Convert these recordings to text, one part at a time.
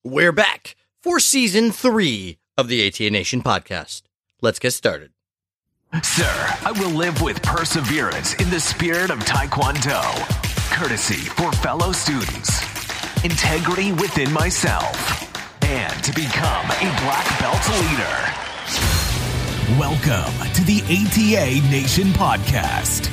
We're back for Season 3 of the ATA Nation podcast. Let's get started. Sir, I will live with perseverance in the spirit of Taekwondo, courtesy for fellow students, integrity within myself, and to become a black belt leader. Welcome to the ATA Nation podcast.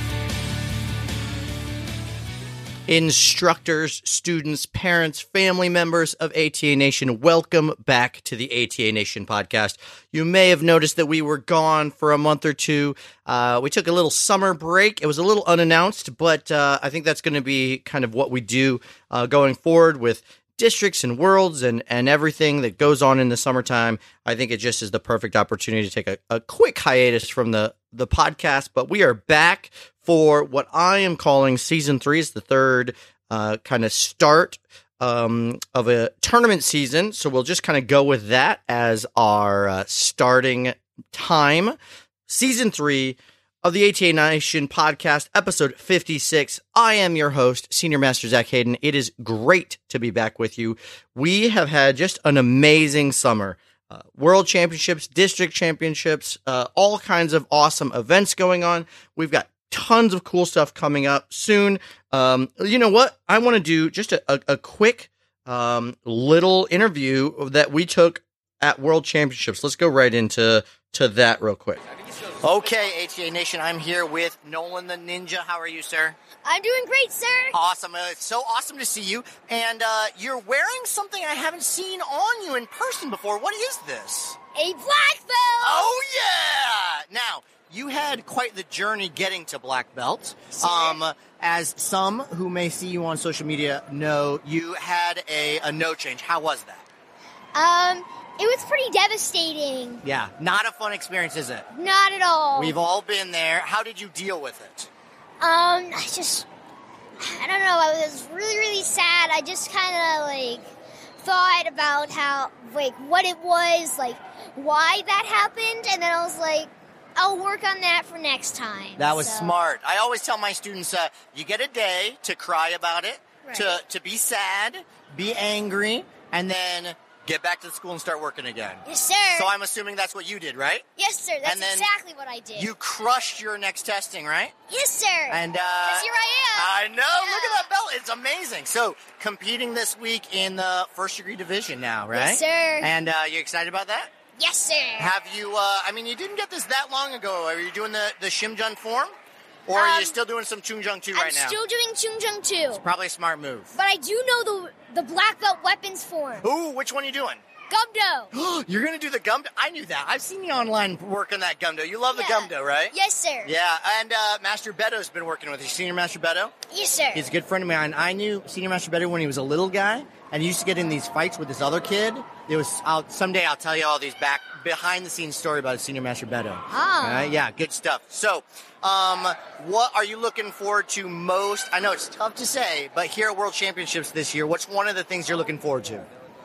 Instructors, students, parents, family members of ATA Nation, welcome back to the ATA Nation podcast. You may have noticed that we were gone for a month or two. We took a little summer break. It was a little unannounced, but I think that's going to be kind of what we do going forward with districts and worlds and everything that goes on in the summertime. I think it just is the perfect opportunity to take a quick hiatus from the podcast, but we are back for what I am calling Season 3. Is the third kind of start of a tournament season. So we'll just kind of go with that as our starting time. Season 3 of the ATA Nation podcast, episode 56. I am your host, Senior Master Zach Hayden. It is great to be back with you. We have had just an amazing summer. World championships, district championships, all kinds of awesome events going on. We've got tons of cool stuff coming up soon. You know what? I want to do just a quick little interview that we took at World Championships. Let's go right into that real quick. Okay, ATA Nation, I'm here with Nolan the Ninja. How are you, sir? I'm doing great, sir. Awesome. It's so awesome to see you. And you're wearing something I haven't seen on you in person before. What is this? A black belt. Oh, yeah! Now, you had quite the journey getting to black belt. As some who may see you on social media know, you had a no change. How was that? It was pretty devastating. Yeah, not a fun experience, is it? Not at all. We've all been there. How did you deal with it? I don't know. I was really, really sad. I just kind of, thought about how, what it was, why that happened, and then I was like, I'll work on that for next time. That was smart. I always tell my students, you get a day to cry about it, right, to be sad, be angry, and then get back to the school and start working again. Yes, sir. So I'm assuming that's what you did, right? Yes, sir. That's exactly what I did. You crushed your next testing, right? Yes, sir. And yes, here I I am. know. Yeah. Look at that belt. It's amazing. So competing this week in the first degree division now, right? Yes, sir. And you excited about that? Yes, sir. Have you, you didn't get this that long ago. Are you doing the Shimjun form? Or are you still doing some Chungjung 2 right now? I'm still doing Chungjung 2. It's probably a smart move. But I do know the black belt weapons form. Ooh, which one are you doing? Gumdo. You're going to do the Gumdo? I knew that. I've seen you online working that Gumdo. You love the Gumdo, right? Yes, sir. Yeah, and Master Beto's been working with you. Senior Master Beto? Yes, sir. He's a good friend of mine. I knew Senior Master Beto when he was a little guy, and he used to get in these fights with this other kid. It was someday I'll tell you all these behind-the-scenes story about Senior Master Beto. Ah. Yeah, good stuff. So, what are you looking forward to most? I know it's tough to say, but here at World Championships this year, what's one of the things you're looking forward to?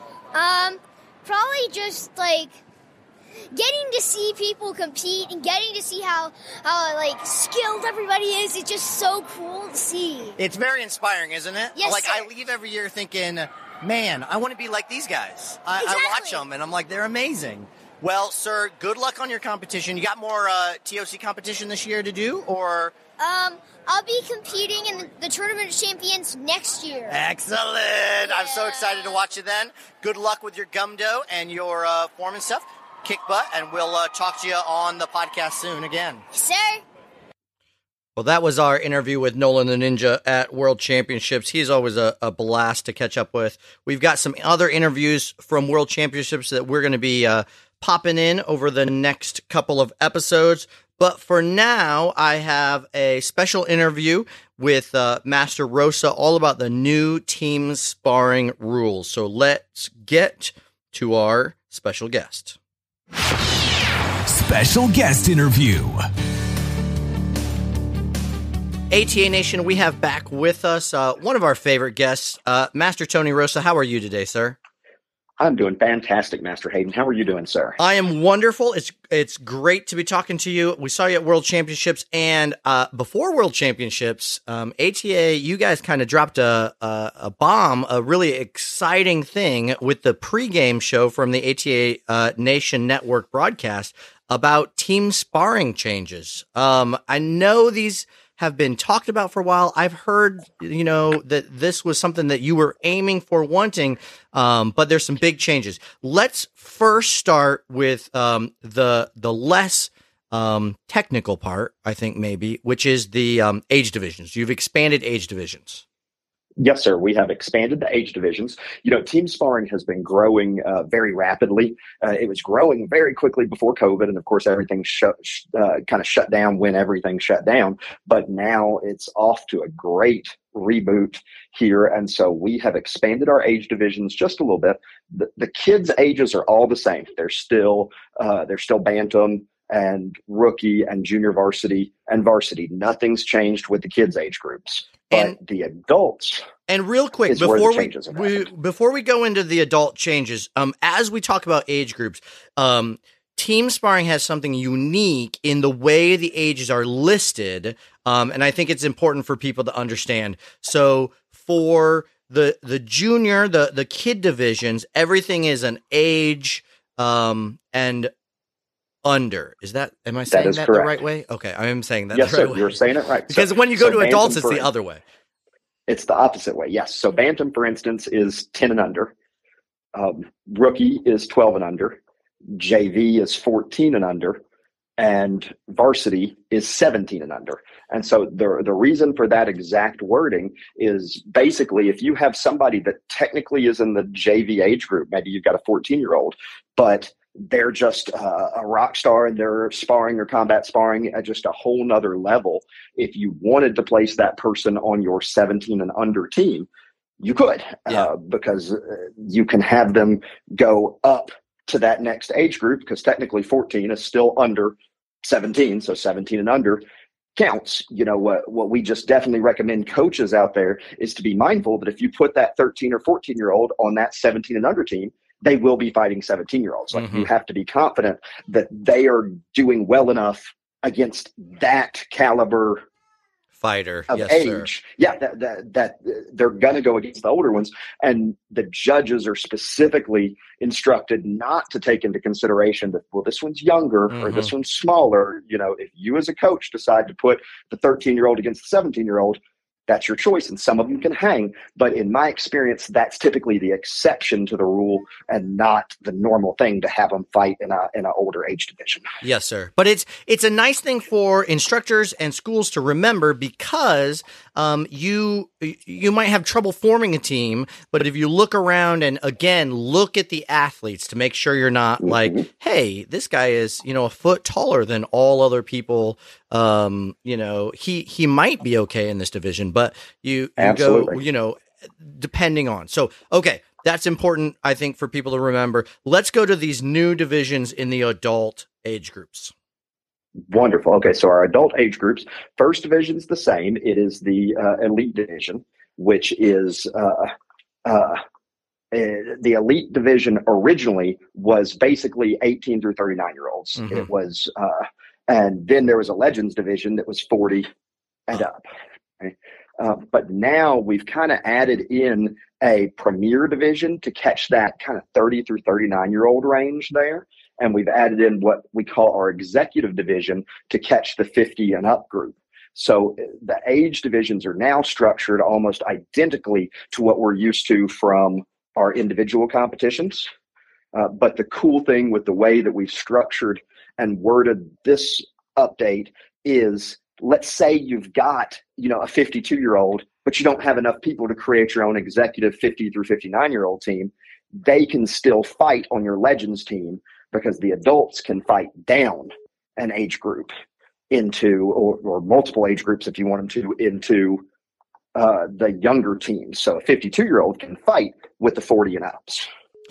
Probably just, getting to see people compete and getting to see how skilled everybody is. It's just so cool to see. It's very inspiring, isn't it? Yes, sir. I leave every year thinking, man, I want to be like these guys. Exactly. I watch them, and I'm like, they're amazing. Well, sir, good luck on your competition. You got more TOC competition this year to do, or? I'll be competing in the Tournament of Champions next year. Excellent. Yeah. I'm so excited to watch you then. Good luck with your Gumdo and your form and stuff. Kick butt, and we'll talk to you on the podcast soon again. Yes, sir. Well, that was our interview with Nolan the Ninja at World Championships. He's always a blast to catch up with. We've got some other interviews from World Championships that we're going to be popping in over the next couple of episodes. But for now, I have a special interview with Master Rosa all about the new team sparring rules. So let's get to our special guest. Special guest interview. ATA Nation, we have back with us one of our favorite guests, Master Tony Rosa. How are you today, sir? I'm doing fantastic, Master Hayden. How are you doing, sir? I am wonderful. It's great to be talking to you. We saw you at World Championships, and before World Championships, ATA, you guys kind of dropped a bomb, a really exciting thing with the pregame show from the ATA Nation Network broadcast about team sparring changes. I know these have been talked about for a while. I've heard, that this was something that you were aiming for, wanting, but there's some big changes. Let's first start with the less technical part, I think maybe, which is the age divisions. You've expanded age divisions. Yes, sir. We have expanded the age divisions. Team sparring has been growing very rapidly. It was growing very quickly before COVID, and of course, everything kind of shut down when everything shut down. But now it's off to a great reboot here, and so we have expanded our age divisions just a little bit. The kids' ages are all the same. They're still bantam and rookie and junior varsity and varsity. Nothing's changed with the kids' age groups. But the adults. And real quick, before we go into the adult changes, as we talk about age groups, team sparring has something unique in the way the ages are listed, and I think it's important for people to understand. So for the junior, the kid divisions, everything is an age and under. Am I saying that the right way? Okay, I am saying that the right way. Yes, sir, you're saying it right. Because when you go to adults, it's the other way. It's the opposite way, yes. So bantam, for instance, is 10 and under. Rookie is 12 and under. JV is 14 and under. And varsity is 17 and under. And so the reason for that exact wording is basically if you have somebody that technically is in the JV age group, maybe you've got a 14-year-old, but they're just a rock star and they're sparring or combat sparring at just a whole nother level. If you wanted to place that person on your 17 and under team, you could, because you can have them go up to that next age group, because technically 14 is still under 17. So 17 and under counts. What we just definitely recommend coaches out there is to be mindful that if you put that 13 or 14-year-old on that 17 and under team, they will be fighting 17-year-olds. Like you have to be confident that they are doing well enough against that caliber fighter of age. Sir. Yeah, that they're going to go against the older ones. And the judges are specifically instructed not to take into consideration that, well, this one's younger or this one's smaller. If you as a coach decide to put the 13-year-old against the 17-year-old, that's your choice, and some of them can hang. But in my experience, that's typically the exception to the rule and not the normal thing to have them fight in an older age division. Yes, sir. But it's a nice thing for instructors and schools to remember, because you might have trouble forming a team, but if you look around and again look at the athletes to make sure you're not like, hey, this guy is a foot taller than all other people. He might be okay in this division, but you go, depending on. So, okay, that's important, I think, for people to remember. Let's go to these new divisions in the adult age groups. Wonderful. Okay, so our adult age groups, first division is the same. It is the elite division, which is the elite division originally was basically 18 through 39-year-olds. It was and then there was a legends division that was 40 and up. Okay? But now we've kind of added in a premier division to catch that kind of 30 through 39-year-old range there. And we've added in what we call our executive division to catch the 50 and up group. So the age divisions are now structured almost identically to what we're used to from our individual competitions. But the cool thing with the way that we've structured and worded this update is, let's say you've got, a 52-year-old, but you don't have enough people to create your own executive 50 through 59-year-old team. They can still fight on your legends team, because the adults can fight down an age group into, or multiple age groups if you want them to, into the younger teams. So a 52-year-old can fight with the 40 and ups.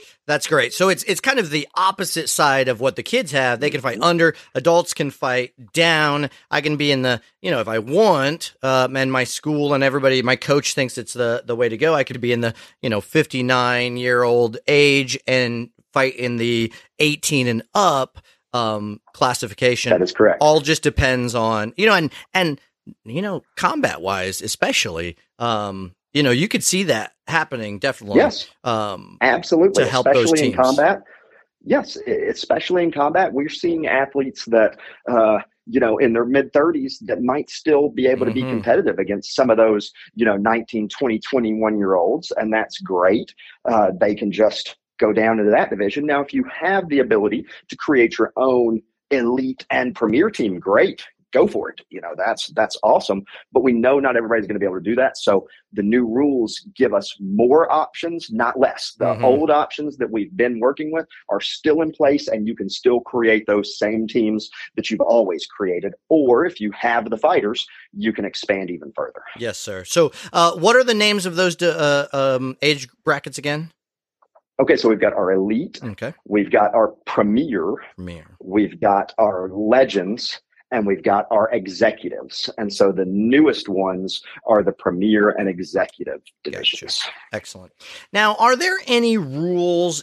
That's great. So it's kind of the opposite side of what the kids have. They can fight under, adults can fight down. I can be in the, if I want, and my school and everybody, my coach thinks it's the way to go. I could be in the, 59-year-old age and fight in the 18 and up classification. That is correct. All just depends on, and combat wise, especially, you could see that happening definitely. Yes, absolutely. To help especially those teams. In combat. Yes, especially in combat, we're seeing athletes that, in their mid-30s that might still be able to be competitive against some of those, 19, 20, 21-year-olds. And that's great. They can just go down into that division. Now, if you have the ability to create your own elite and premier team, great. Go for it. That's awesome. But we know not everybody's going to be able to do that. So the new rules give us more options, not less. The old options that we've been working with are still in place, and you can still create those same teams that you've always created. Or if you have the fighters, you can expand even further. Yes, sir. So what are the names of those age brackets again? Okay, so we've got our elite. Okay. We've got our premier. We've got our legends. And we've got our executives. And so the newest ones are the premier and executive divisions. Gotcha. Excellent. Now, are there any rules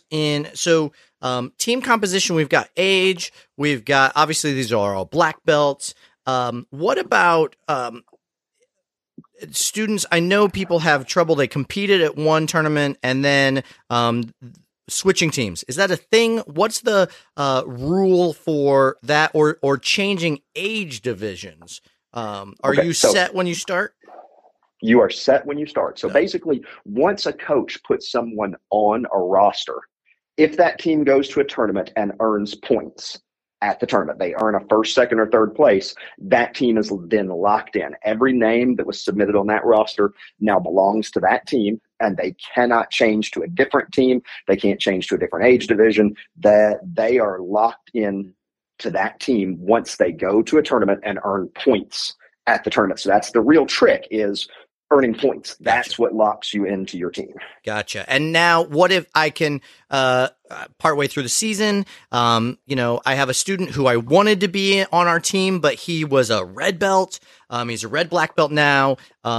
team composition? We've got age. We've got, obviously, these are all black belts. What about students? I know people have trouble. They competed at one tournament and then switching teams. Is that a thing? What's the rule for that or changing age divisions? Are you set when you start? You are set when you start. So basically, once a coach puts someone on a roster, if that team goes to a tournament and earns points at the tournament, they earn a first, second, or third place, that team is then locked in. Every name that was submitted on that roster now belongs to that team, and they cannot change to a different team. They can't change to a different age division. That they are locked in to that team once they go to a tournament and earn points at the tournament. So that's the real trick, is earning points. That's what locks you into your team. Gotcha. And now what if I can, partway through the season, I have a student who I wanted to be on our team, but he was a red belt. He's a red black belt now.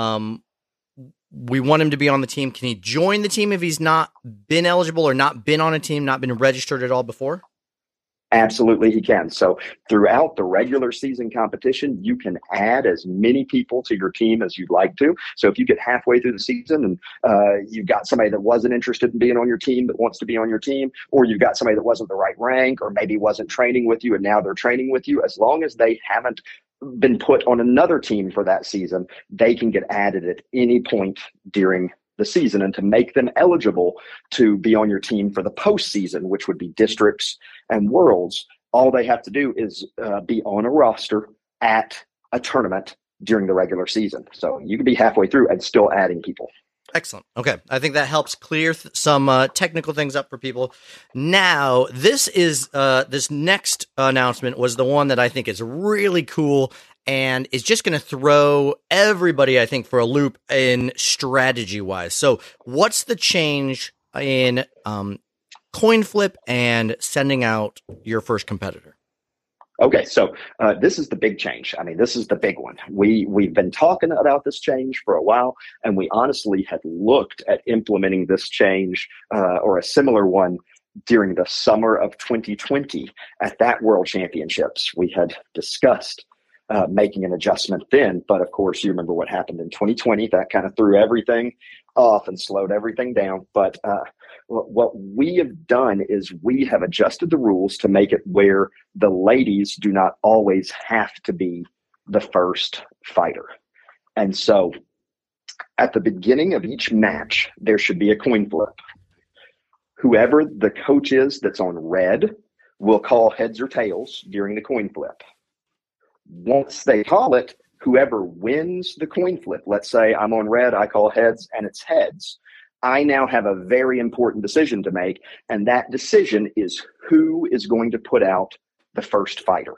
We want him to be on the team. Can he join the team if he's not been eligible or not been on a team, not been registered at all before? Absolutely, he can. So throughout the regular season competition, you can add as many people to your team as you'd like to. So if you get halfway through the season and you've got somebody that wasn't interested in being on your team but wants to be on your team, or you've got somebody that wasn't the right rank or maybe wasn't training with you and now they're training with you, as long as they haven't been put on another team for that season, they can get added at any point during the season. And to make them eligible to be on your team for the postseason, which would be districts and worlds, all they have to do is be on a roster at a tournament during the regular season. So you can be halfway through and still adding people. Excellent. Okay. I think that helps clear some technical things up for people. Now, this next announcement was the one that I think is really cool and is just going to throw everybody, I think, for a loop in strategy-wise. So what's the change in coin flip and sending out your first competitor? Okay, so this is the big change. I mean, this is the big one. We've been talking about this change for a while, and we honestly had looked at implementing this change or a similar one during the summer of 2020 at that World Championships. We had discussed making an adjustment then, but of course, you remember what happened in 2020. That kind of threw everything off and slowed everything down. But what we have done is we have adjusted the rules to make it where the ladies do not always have to be the first fighter. And so at the beginning of each match, there should be a coin flip. Whoever the coach is that's on red will call heads or tails during the coin flip. Once they call it, whoever wins the coin flip, let's say I'm on red, I call heads, and it's heads. I now have a very important decision to make, and that decision is who is going to put out the first fighter.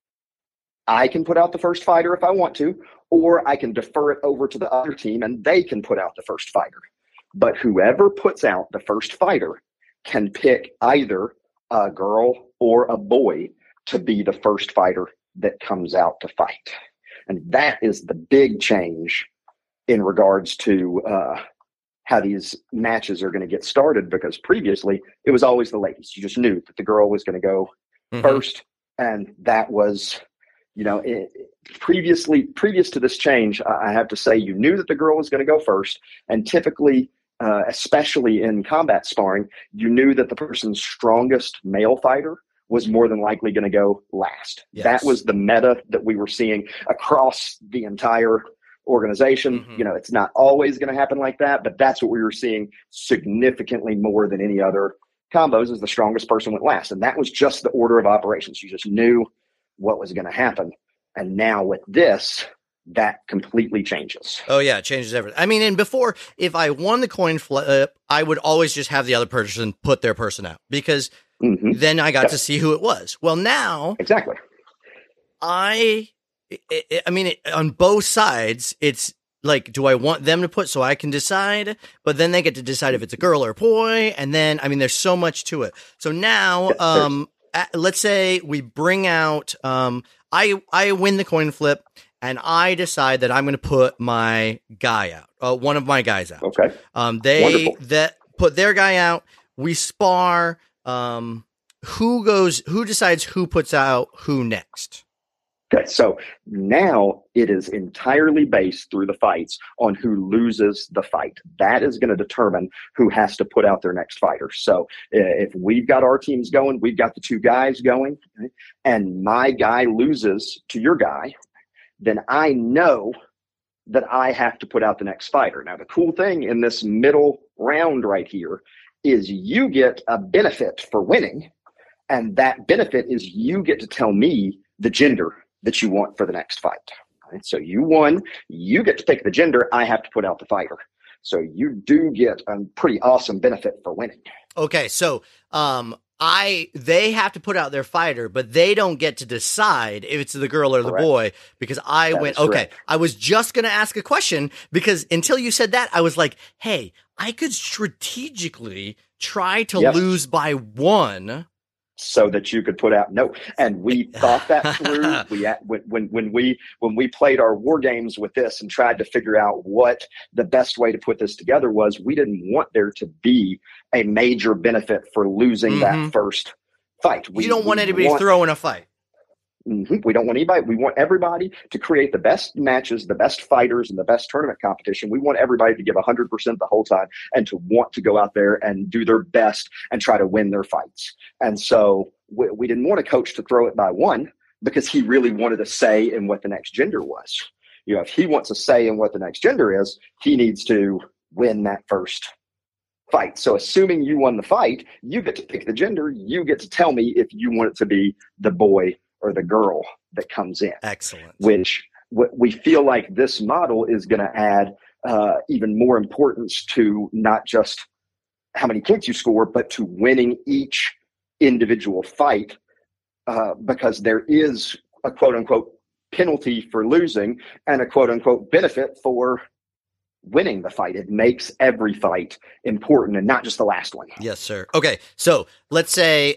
I can put out the first fighter if I want to, or I can defer it over to the other team and they can put out the first fighter. But whoever puts out the first fighter can pick either a girl or a boy to be the first fighter that comes out to fight. And that is the big change in regards to how these matches are going to get started, because previously it was always the ladies. You just knew that the girl was going to go first. And that was, previous to this change, I have to say, you knew that the girl was going to go first. And typically, especially in combat sparring, you knew that the person's strongest male fighter was more than likely going to go last. Yes. That was the meta that we were seeing across the entire organization. It's not always going to happen like that, but that's what we were seeing significantly more than any other combos, is the strongest person went last. And that was just the order of operations. You just knew what was going to happen. And now with this, that completely changes. Oh yeah, it changes everything. I mean, and before, if I won the coin flip, I would always just have the other person put their person out, because then I got to see who it was. Well, now exactly. I mean, on both sides, it's like, do I want them to put so I can decide? But then they get to decide if it's a girl or a boy. And then, I mean, there's so much to it. So now, let's say we bring out, I win the coin flip and I decide that I'm going to put my guy out, one of my guys out. Okay. They put their guy out. We spar. Who decides who puts out who next? Okay, so now it is entirely based through the fights on who loses the fight. That is going to determine who has to put out their next fighter. So if we've got our teams going, we've got the two guys going, and my guy loses to your guy, then I know that I have to put out the next fighter. Now, the cool thing in this middle round right here is you get a benefit for winning, and that benefit is you get to tell me the gender that you want for the next fight. Right? So you won, you get to pick the gender, I have to put out the fighter. So you do get a pretty awesome benefit for winning. Okay, so they have to put out their fighter, but they don't get to decide if it's the girl or the boy, because I went, okay, I was just going to ask a question, because until you said that, I was like, hey, I could strategically try to lose by one, so that you could put out and we thought that through. When we played our war games with this and tried to figure out what the best way to put this together was, we didn't want there to be a major benefit for losing that first fight. You don't want anybody throwing a fight. We don't want anybody. We want everybody to create the best matches, the best fighters, and the best tournament competition. We want everybody to give 100% the whole time and to want to go out there and do their best and try to win their fights. And so we didn't want a coach to throw it by one, because he really wanted a say in what the next gender was. If he wants a say in what the next gender is, he needs to win that first fight. So assuming you won the fight, you get to pick the gender. You get to tell me if you want it to be the boy or the girl that comes in. Excellent. Which we feel like this model is going to add even more importance to not just how many points you score, but to winning each individual fight, because there is a quote unquote penalty for losing and a quote unquote benefit for winning the fight. It makes every fight important and not just the last one. Yes, sir. Okay. So let's say,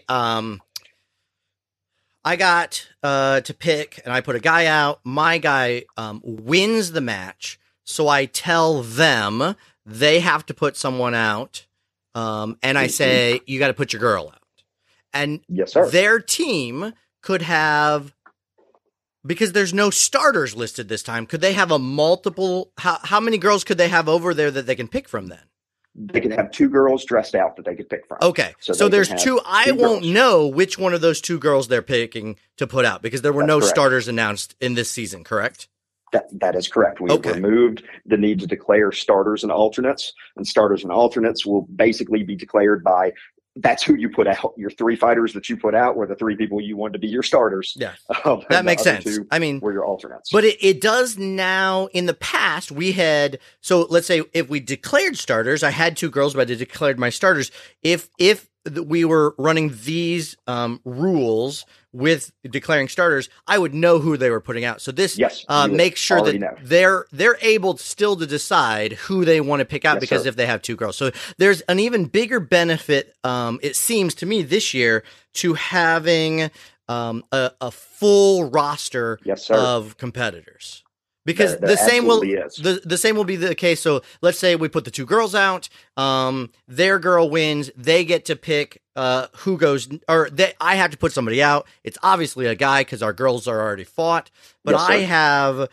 I got to pick, and I put a guy out. My guy wins the match, so I tell them they have to put someone out, and I say, you got to put your girl out. And yes, sir. Their team could have, because there's no starters listed this time, could they have a multiple? How many girls could they have over there that they can pick from then? They could have two girls dressed out that they could pick from. Okay. So there's two. I won't know which one of those two girls they're picking to put out, because there were no starters announced in this season, correct? That is correct. We removed the need to declare starters and alternates, and starters and alternates will basically be declared by, that's who you put out. Your three fighters that you put out were the three people you wanted to be your starters. Yeah, that makes sense. I mean, were your alternates. But it does now. In the past, we had, so let's say if we declared starters, I had two girls, but I declared my starters. If we were running these rules with declaring starters, I would know who they were putting out. So this makes sure that they're able still to decide who they want to pick out because if they have two girls. So there's an even bigger benefit, it seems to me this year, to having a full roster of competitors. Because the same will be the case. So let's say we put the two girls out, their girl wins, they get to pick who goes, I have to put somebody out. It's obviously a guy because our girls are already fought. But I have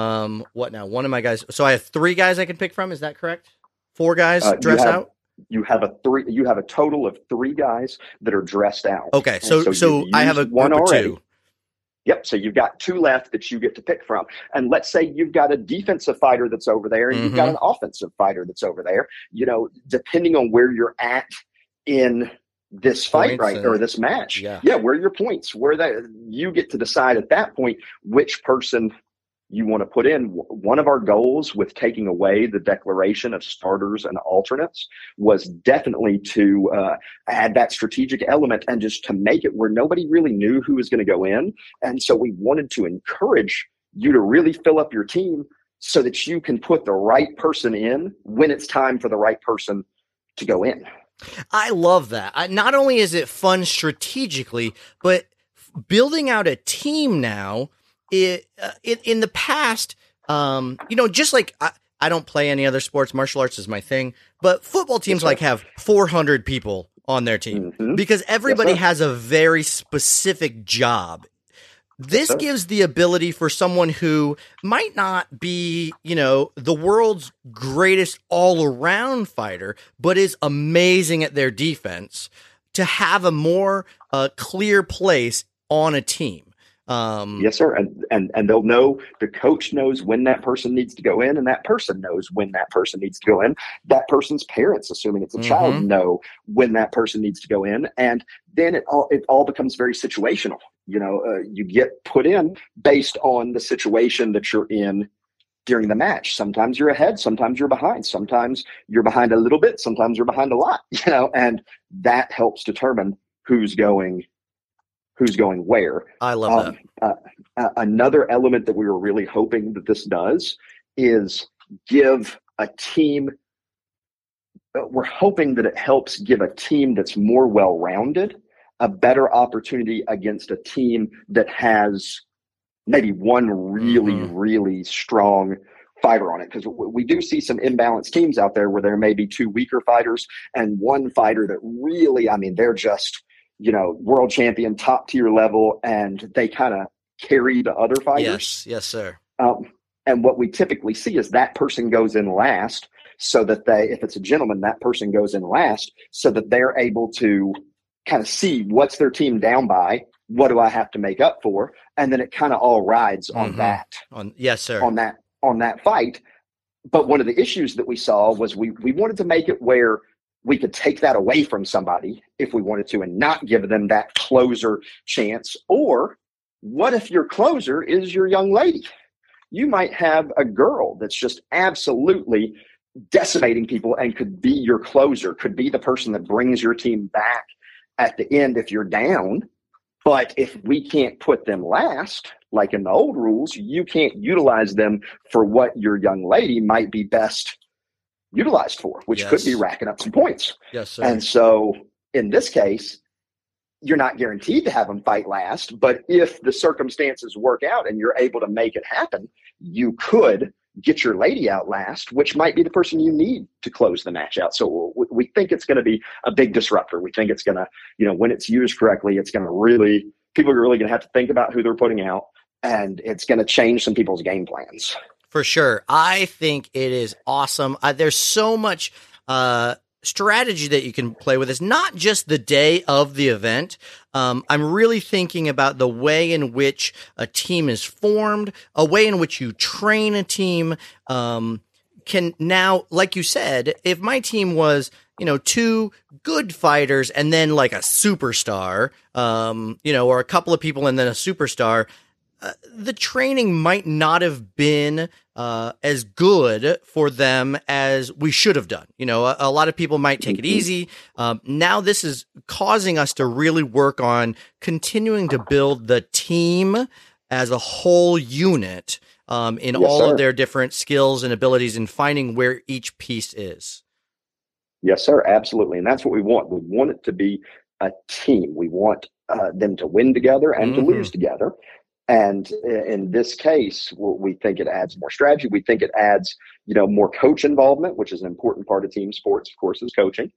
what now? One of my guys. So I have three guys I can pick from. Is that correct? Four guys dress out. You have a total of three guys that are dressed out. Okay, so I have a one group of already. two. Yep. So you've got two left that you get to pick from. And let's say you've got a defensive fighter that's over there and you've got an offensive fighter that's over there. You know, depending on where you're at in this fight, or this match. Where are your points? You get to decide at that point which person you want to put in. One of our goals with taking away the declaration of starters and alternates was definitely to add that strategic element and just to make it where nobody really knew who was going to go in. And so we wanted to encourage you to really fill up your team so that you can put the right person in when it's time for the right person to go in. I love that. Not only is it fun strategically, but building out a team now, in the past, just like I don't play any other sports, martial arts is my thing, but football teams have 400 people on their team because everybody has a very specific job. This gives the ability for someone who might not be, the world's greatest all-around fighter, but is amazing at their defense, to have a more clear place on a team. Yes, sir. And they'll know, the coach knows when that person needs to go in, and that person knows when that person needs to go in. That person's parents, assuming it's a child, know when that person needs to go in. And then it all becomes very situational. You get put in based on the situation that you're in during the match. Sometimes you're ahead, sometimes you're behind, sometimes you're behind a little bit, sometimes you're behind a lot, and that helps determine who's going where. I love that. Another element that we were really hoping that this does is give a team, we're hoping that it helps give a team that's more well-rounded a better opportunity against a team that has maybe one really, really strong fighter on it. Because we do see some imbalanced teams out there where there may be two weaker fighters and one fighter that really, they're just, world champion, top tier level, and they kind of carry the other fighters. Yes, sir. And what we typically see is that person goes in last, so that if it's a gentleman, that person goes in last so that they're able to kind of see what's their team down by, what do I have to make up for, and then it kind of all rides on that. Yes, sir. On that fight. But one of the issues that we saw was we wanted to make it where we could take that away from somebody if we wanted to and not give them that closer chance. Or what if your closer is your young lady? You might have a girl that's just absolutely decimating people and could be your closer, could be the person that brings your team back at the end if you're down. But if we can't put them last, like in the old rules, you can't utilize them for what your young lady might be best utilized for, which could be racking up some points. Yes, sir. And so in this case, you're not guaranteed to have them fight last, but if the circumstances work out and you're able to make it happen, you could get your lady out last, which might be the person you need to close the match out. So we think it's going to be a big disruptor. We think it's going to, when it's used correctly, it's going to really, people are really going to have to think about who they're putting out, and it's going to change some people's game plans. For sure. I think it is awesome. There's so much strategy that you can play with. It's not just the day of the event. I'm really thinking about the way in which a team is formed, a way in which you train a team. Can now, like you said, if my team was, two good fighters and then like a superstar, or a couple of people and then a superstar, the training might not have been as good for them as we should have done. You know, a lot of people might take it easy. Now this is causing us to really work on continuing to build the team as a whole unit in all of their different skills and abilities and finding where each piece is. Yes, sir. Absolutely. And that's what we want. We want it to be a team. We want them to win together and to lose together. And in this case, we think it adds more strategy. We think it adds, more coach involvement, which is an important part of team sports, of course, is coaching,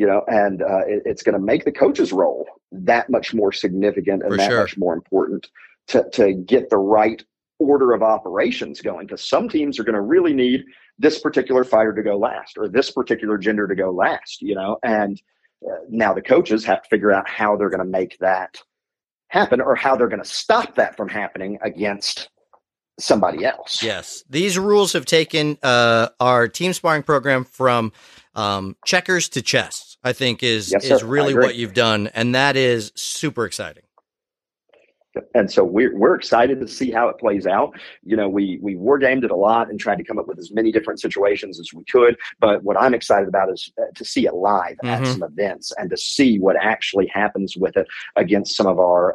and it's going to make the coach's role that much more significant and much more important to get the right order of operations going. Because some teams are going to really need this particular fighter to go last or this particular gender to go last, and now the coaches have to figure out how they're going to make that happen or how they're going to stop that from happening against somebody else. Yes. These rules have taken our team sparring program from checkers to chess, I think is really what you've done. And that is super exciting. And so we're excited to see how it plays out. We war gamed it a lot and tried to come up with as many different situations as we could. But what I'm excited about is to see it live at some events and to see what actually happens with it against some of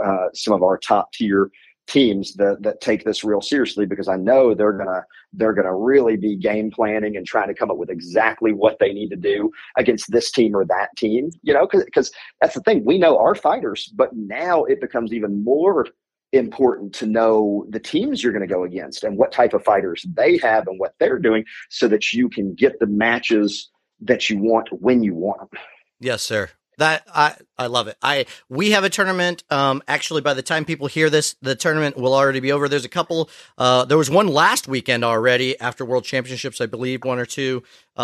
our top tier teams that take this real seriously, because I know they're gonna really be game planning and trying to come up with exactly what they need to do against this team or that team, because that's the thing. We know our fighters, but now it becomes even more important to know the teams you're going to go against and what type of fighters they have and what they're doing so that you can get the matches that you want when you want them. Yes, sir. That I love it. We have a tournament. Actually, by the time people hear this, the tournament will already be over. There's a couple. There was one last weekend already after World Championships, I believe, one or two.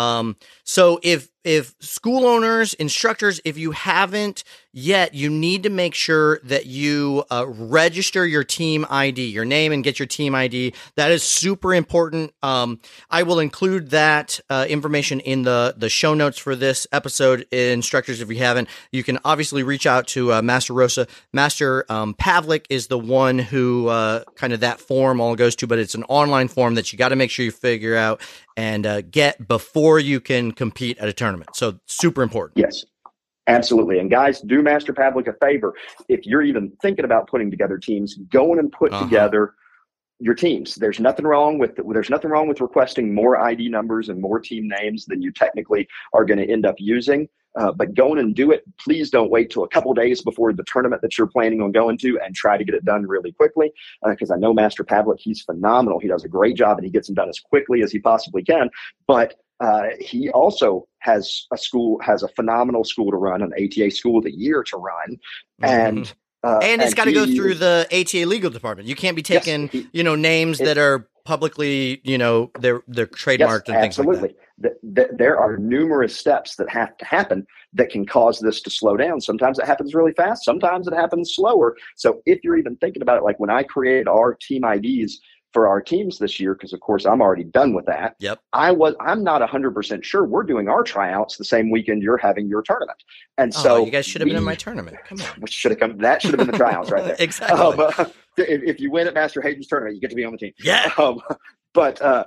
So if school owners, instructors, if you haven't yet, you need to make sure that you register your team ID, your name, and get your team ID. That is super important. I will include that information in the show notes for this episode. Instructors, if you haven't, you can obviously reach out to Master Rosa. Master Pavlik is the one who kind of that form all goes to, but it's an online form that you got to make sure you figure out and get before you can compete at a tournament. So super important. Yes, absolutely. And guys, do Master Pavlik a favor. If you're even thinking about putting together teams, go in and put together your teams. There's nothing wrong with requesting more ID numbers and more team names than you technically are going to end up using. But go in and do it. Please don't wait till a couple days before the tournament that you're planning on going to and try to get it done really quickly. Because I know Master Pavlik, he's phenomenal. He does a great job and he gets them done as quickly as he possibly can. But he also has a phenomenal school to run, an ATA School of the Year to run. And it's got to go through the ATA legal department. You can't be taking, names that are publicly, they're trademarked and things like that. There are numerous steps that have to happen that can cause this to slow down. Sometimes it happens really fast. Sometimes it happens slower. So if you're even thinking about it, like when I created our team IDs for our teams this year, because of course I'm already done with that. Yep. I'm not 100% sure we're doing our tryouts the same weekend you're having your tournament. And so you guys should have been in my tournament. Come on. That should have been the tryouts right there. Exactly. If you win at Master Hayden's tournament, you get to be on the team. Yeah. But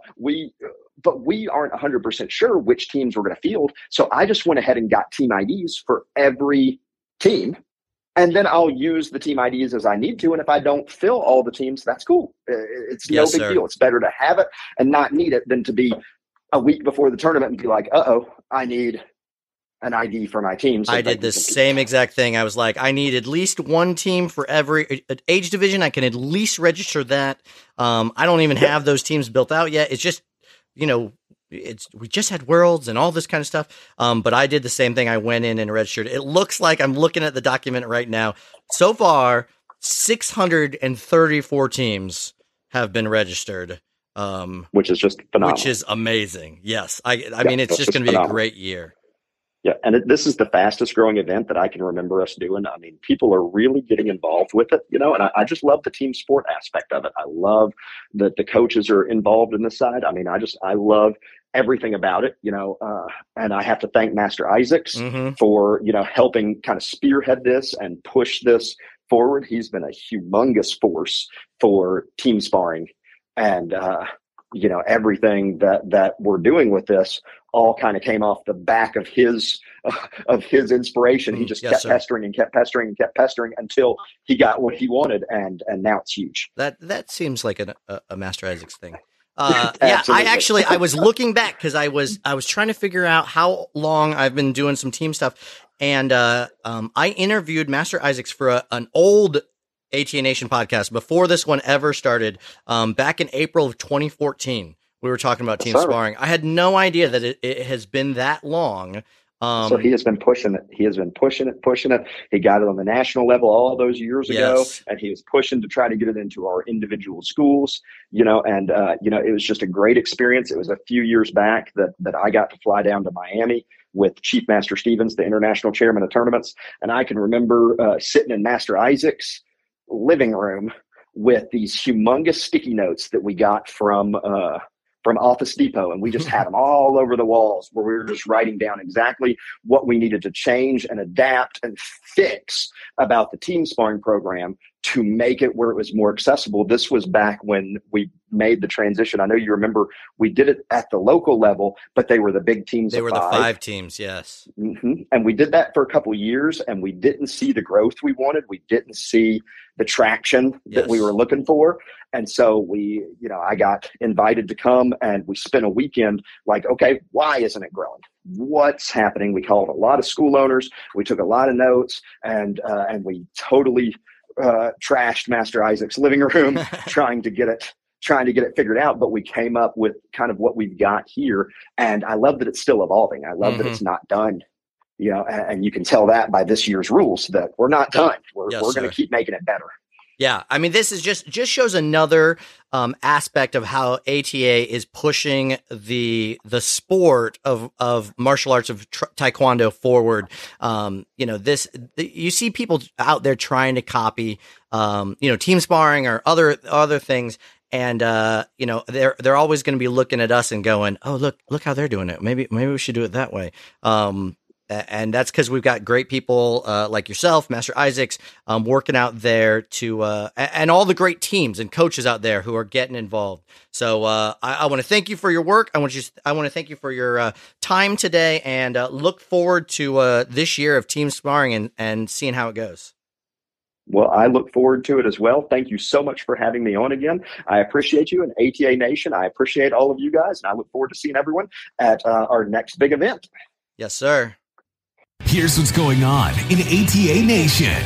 we aren't 100% sure which teams we're going to field. So I just went ahead and got team IDs for every team. And then I'll use the team IDs as I need to. And if I don't fill all the teams, that's cool. It's no big deal. It's better to have it and not need it than to be a week before the tournament and be like, I need an ID for my team. So I did the same exact thing. I was like, I need at least one team for every age division. I can at least register that. I don't even have those teams built out yet. It's just, we just had Worlds and all this kind of stuff. But I did the same thing. I went in and registered. It looks like I'm looking at the document right now. So far, 634 teams have been registered. Which is just phenomenal. Which is amazing. Yes. I mean, it's just going to be a great year. Yeah, and this is the fastest growing event that I can remember us doing. I mean, people are really getting involved with it, and I just love the team sport aspect of it. I love that the coaches are involved in this side. I mean, I love everything about it, and I have to thank Master Isaacs for, helping kind of spearhead this and push this forward. He's been a humongous force for team sparring. And everything that we're doing with this all kind of came off the back of his inspiration. He just kept pestering and kept pestering and kept pestering until he got what he wanted, and now it's huge. That seems like a Master Isaacs thing. I was looking back because I was trying to figure out how long I've been doing some team stuff, and I interviewed Master Isaacs for an old ATA Nation podcast before this one ever started, back in April of 2014. We were talking about team sparring. I had no idea that it has been that long. So he has been pushing it. He has been pushing it. He got it on the national level all those years ago, and he was pushing to try to get it into our individual schools, and it was just a great experience. It was a few years back that I got to fly down to Miami with Chief Master Stevens, the international chairman of tournaments. And I can remember sitting in Master Isaacs' living room with these humongous sticky notes that we got from Office Depot, and we just had them all over the walls where we were just writing down exactly what we needed to change and adapt and fix about the team sparring program to make it where it was more accessible. This was back when we made the transition. I know you remember we did it at the local level, but they were the big teams. They were the 5 teams, yes. Mm-hmm. And we did that for a couple of years, and we didn't see the growth we wanted. We didn't see the traction that we were looking for. And so I got invited to come, and we spent a weekend like, okay, why isn't it growing? What's happening? We called a lot of school owners. We took a lot of notes, and we totally trashed Master Isaacs' living room trying to get it figured out. But we came up with kind of what we've got here. And I love that it's still evolving. I love that it's not done. And you can tell that by this year's rules that we're not done. We're going to keep making it better. Yeah, I mean, this is just shows another aspect of how ATA is pushing the sport of martial arts of Taekwondo forward. You see people out there trying to copy, team sparring or other things. And, they're always going to be looking at us and going, oh, look how they're doing it. Maybe we should do it that way. And that's because we've got great people like yourself, Master Isaacs, working out there and all the great teams and coaches out there who are getting involved. So I want to thank you for your work. I want to thank you for your time today, and look forward to this year of team sparring and seeing how it goes. Well, I look forward to it as well. Thank you so much for having me on again. I appreciate you and ATA Nation. I appreciate all of you guys, and I look forward to seeing everyone at our next big event. Yes, sir. Here's what's going on in ATA Nation.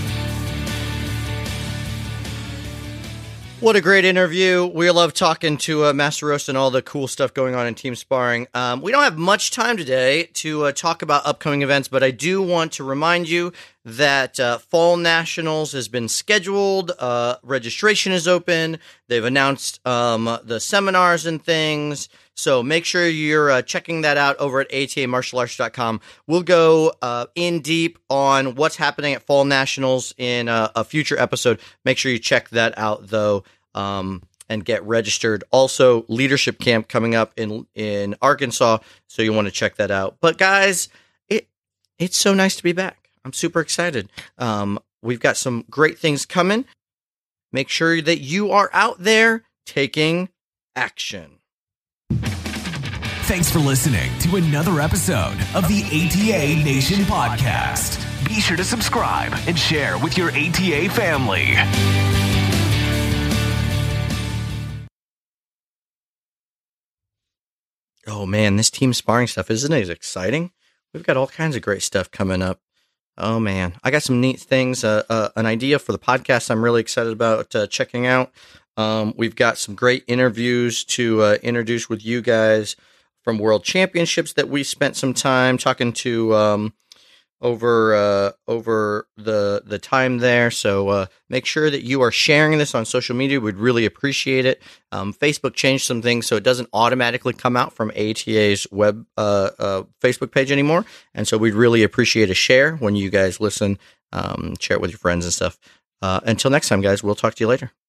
What a great interview. We love talking to Master Roast and all the cool stuff going on in team sparring. We don't have much time today to talk about upcoming events, but I do want to remind you that Fall Nationals has been scheduled. Registration is open. They've announced the seminars and things. So make sure you're checking that out over at atamartialarts.com. We'll go in deep on what's happening at Fall Nationals in a future episode. Make sure you check that out, though, and get registered. Also, Leadership Camp coming up in Arkansas, so you want to check that out. But, guys, it's so nice to be back. I'm super excited. We've got some great things coming. Make sure that you are out there taking action. Thanks for listening to another episode of the ATA Nation podcast. Be sure to subscribe and share with your ATA family. Oh man, this team sparring stuff, isn't it exciting? We've got all kinds of great stuff coming up. Oh man, I got some neat things, an idea for the podcast I'm really excited about checking out. We've got some great interviews to introduce with you guys from World Championships that we spent some time talking to over the time there. So make sure that you are sharing this on social media. We'd really appreciate it. Facebook changed some things so it doesn't automatically come out from ATA's web Facebook page anymore. And so we'd really appreciate a share when you guys listen. Share it with your friends and stuff. Until next time, guys, we'll talk to you later.